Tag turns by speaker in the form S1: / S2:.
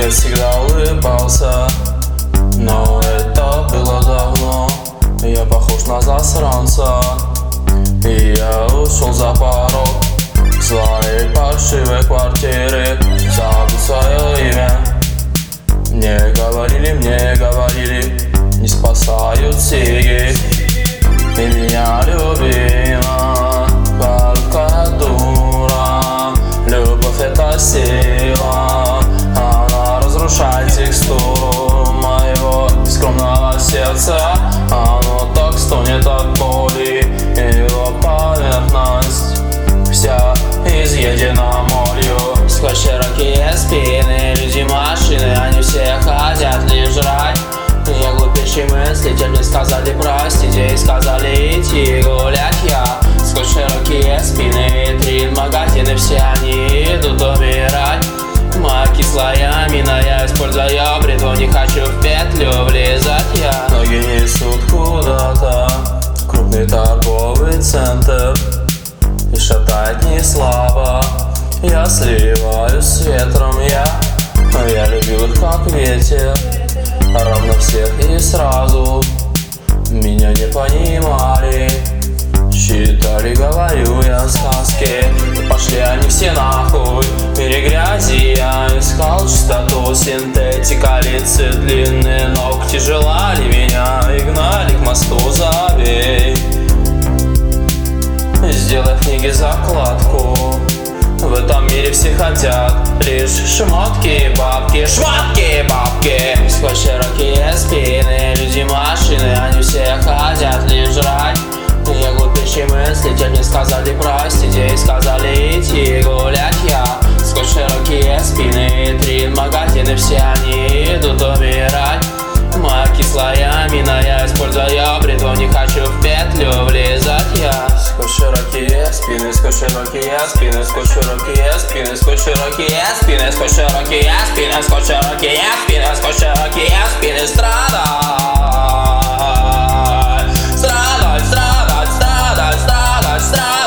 S1: Я всегда улыбался, но это было давно. Я похож на засранца, и я ушел за порог своей паршивой квартиры. Забыл свое имя. Мне говорили, не спасают сиги. Ты меня любила, как дура. Любовь — это сила, она разрушает текстуру моего скромного сердца. Оно так стонет от боли, и его поверхность вся изъедена молью. Сквозь широкие спины люди машины, они все хотят лишь жрать. Я глупейшие мысли, те мне сказали простите и сказали идти гулять. Я сквозь широкие спины витрин магазины, все они идут умирать. Моя кислая мина, я использую бритву, не хочу в петлю влезать я. Ноги несут куда-то крупный торговый центр, и шатает не слабо. Я сливаюсь с ветром, я любил их как ветер, равно всех и сразу. Меня не понимали, считали, говорю я сказки. Пошли они все нахуй, в мире грязи я искал чистоту. Синтетика, лица, длинные ногти желали меня и гнали к мосту. Забей, сделай в книге закладку. В этом мире все хотят лишь шмотки, бабки, шмотки, бабки. Сквозь широкие спины люди машины, они все хотят лишь жрать. Я глупейшие мысли, те мне сказали простите и сказали идти гулять. Я сквозь широкие спины витрин магазины, все они идут умирать. Моя кислая мина, я использую бритву, не хочу в петлю влезать я. Сквозь широкие спины, сквозь широкие спины, сквозь широкие спины, сквозь широкие спины, сквозь широкие спины, сквозь широкие спины, сквозь широкие спины страдай, страдать, страдать, страдать, страдать, страдать.